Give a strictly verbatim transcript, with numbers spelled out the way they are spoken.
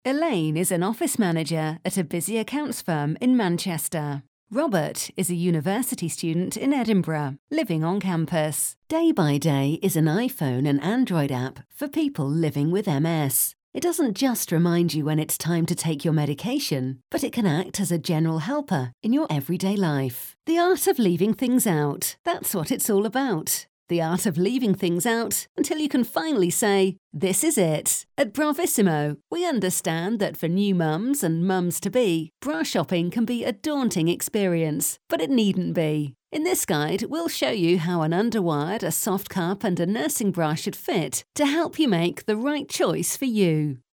Elaine is an office manager at a busy accounts firm in Manchester. Robert is a university student in Edinburgh, living on campus. Day by Day is an iPhone and Android app for people living with M S. It doesn't just remind you when it's time to take your medication, but it can act as a general helper in your everyday life. The art of leaving things out. That's what it's all about. The art of leaving things out until you can finally say, this is it. At Bravissimo, we understand that for new mums and mums-to-be, bra shopping can be a daunting experience, but it needn't be. In this guide, we'll show you how an underwired, a soft cup and a nursing bra should fit to help you make the right choice for you.